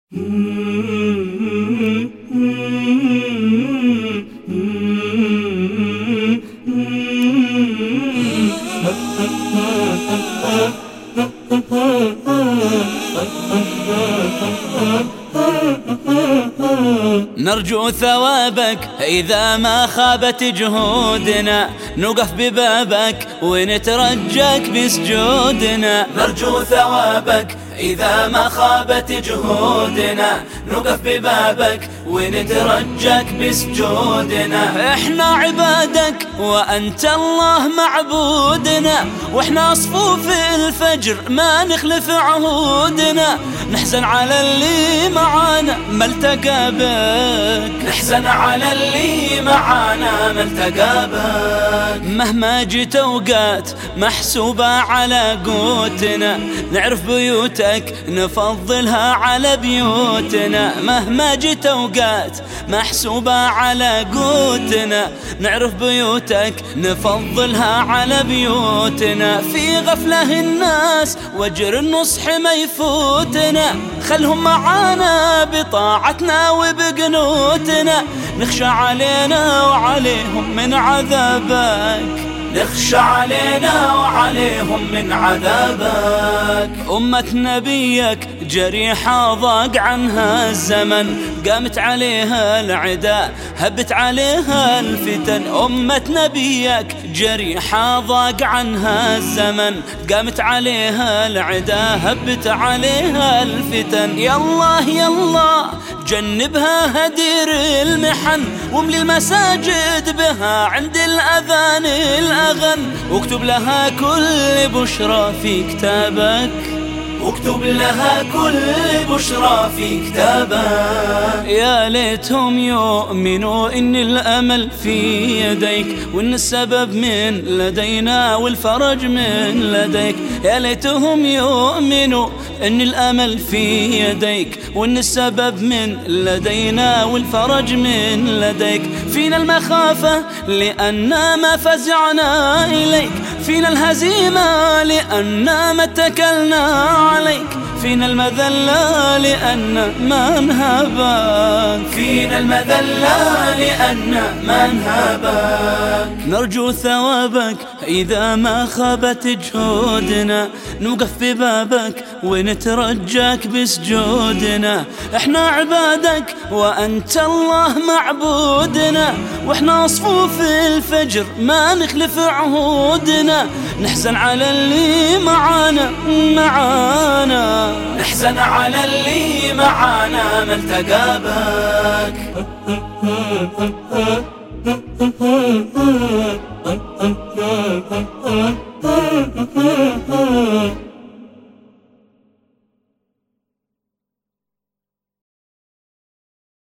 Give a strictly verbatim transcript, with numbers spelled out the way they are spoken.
نرجو ثوابك إذا ما خابت جهودنا، نوقف ببابك ونترجاك بسجودنا. نرجو ثوابك إذا ما خابت جهودنا، نوقف ببابك ونترجاك بسجودنا. احنا عبادك وأنت الله معبودنا، واحنا صفوف الفجر ما نخلف عهودنا. نحزن على اللي معانا ما التقى بك، نحزن على اللي معانا ما التقى بك. مهما جيت اوقات محسوبة على قوتنا، نعرف بيوتك نفضلها على بيوتنا. مهما جيت اوقات محسوبة على قوتنا، نعرف بيوتك نفضلها على بيوتنا. في غفلة الناس وجر النصح ما يفوتنا، خلهم معانا بطاعتنا وبقنوتنا. نخشى علينا وعليهم من عذابك، نخشى علينا وعليهم من عذابك. أمة نبيك جريحة ضاق عنها الزمن، قامت عليها العدا هبت عليها الفتن. أمة نبيك جريحة ضاق عنها الزمن، قامت عليها العدا هبت عليها الفتن. يالله يالله جنبها هدير المحن، واملي المساجد بها عند الأذان الأغن. واكتب لها كل بشرى في كتابك، واكتب لها كل بشرى في كتابك. يا ليتهم يؤمنوا إن الأمل في يديك، وإن السبب من لدينا والفرج من لديك. يا ليتهم يؤمنوا إن الأمل في يديك، وإن السبب من لدينا والفرج من لديك. فينا المخافة لأننا ما فزعنا إليك، فينا الهزيمة لأننا ما اتكلنا عليك. فينا المذلة لأن ما انهابك، فينا المذلة لأن ما انهابك. نرجو ثوابك إذا ما خابت جهودنا، نوقف ببابك ونترجاك بسجودنا. احنا عبادك وأنت الله معبودنا، واحنا صفوف الفجر ما نخلف عهودنا. نحزن على اللي معانا معانا، نحزن على اللي معانا ما التقى بك.